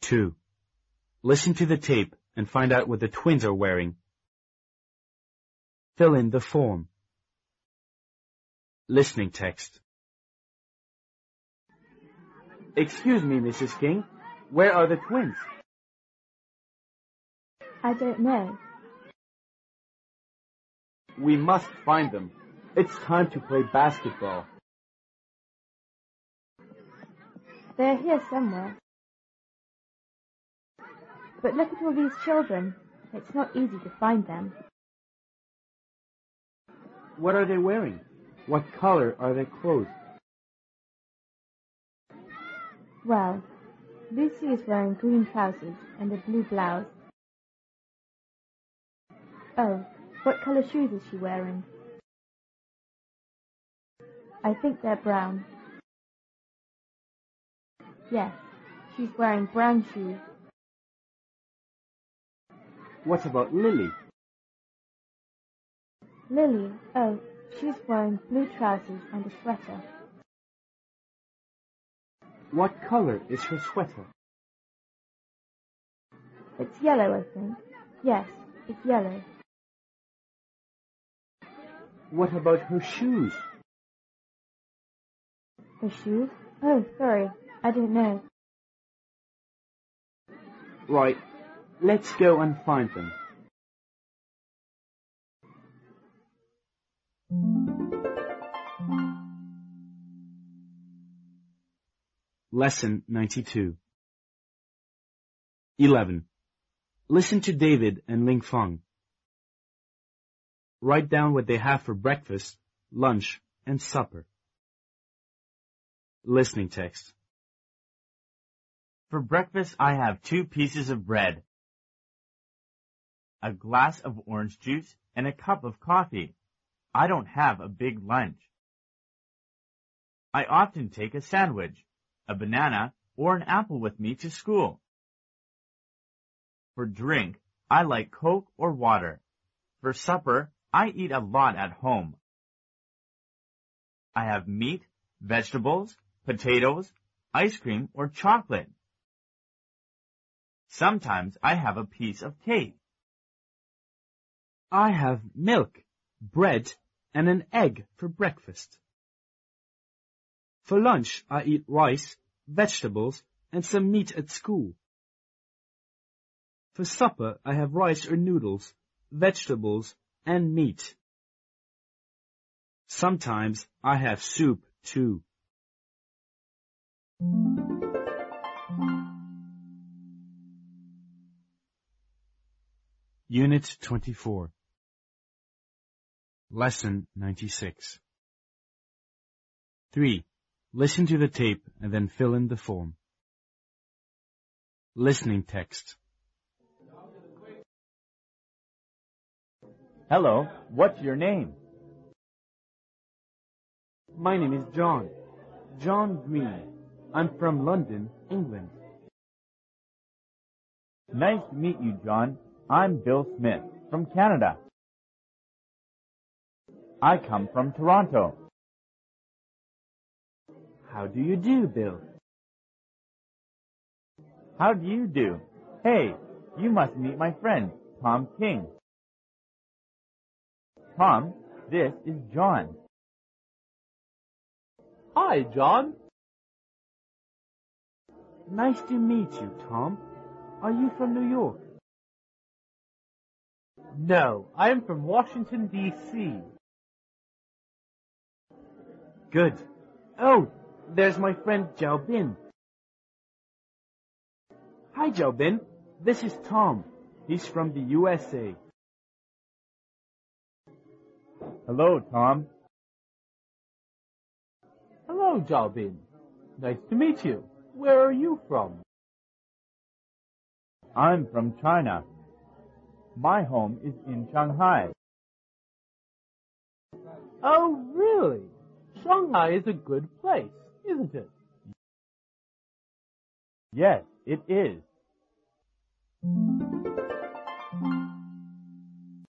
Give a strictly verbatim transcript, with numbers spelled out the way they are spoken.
two. Listen to the tape and find out what the twins are wearing. Fill in the form. Listening text. Excuse me, Missus King. Where are the twins? I don't know. We must find them. It's time to play basketball. They're here somewhere. But look at all these children. It's not easy to find them. What are they wearing? What color are their clothes? Well, Lucy is wearing green trousers and a blue blouse. Oh, what color shoes is she wearing? I think they're brown. Yes, she's wearing brown shoes. What about Lily? Lily, oh, she's wearing blue trousers and a sweater. What color is her sweater? It's yellow, I think. Yes, it's yellow. What about her shoes? Her shoes? Oh, sorry, I don't know. Right, let's go and find them. Lesson ninety-two. eleven. Listen to David and Ling Feng. Write down what they have for breakfast, lunch, and supper. Listening text. For breakfast, I have two pieces of bread, a glass of orange juice, and a cup of coffee. I don't have a big lunch. I often take a sandwich, a banana, or an apple with me to school. For drink, I like Coke or water. For supper, I eat a lot at home. I have meat, vegetables, potatoes, ice cream, or chocolate. Sometimes I have a piece of cake. I have milk, bread, and an egg for breakfast. For lunch, I eat rice, vegetables, and some meat at school. For supper, I have rice or noodles, vegetables, and meat. Sometimes I have soup, too. Unit twenty-four. Lesson ninety-six. three. Listen to the tape and then fill in the form. Listening text. Hello, what's your name? My name is John. John Green. I'm from London, England. Nice to meet you, John. I'm Bill Smith from Canada. I come from Toronto. How do you do, Bill? How do you do? Hey, you must meet my friend, Tom King. Tom, this is John. Hi, John. Nice to meet you, Tom. Are you from New York? No, I am from Washington, D C Good. Oh, there's my friend Zhao Bin. Hi, Zhao Bin. This is Tom. He's from the U S A. Hello, Tom. Hello, Zhao Bin. Nice to meet you. Where are you from? I'm from China. My home is in Shanghai. Oh, really? Shanghai is a good place, isn't it? Yes, it is.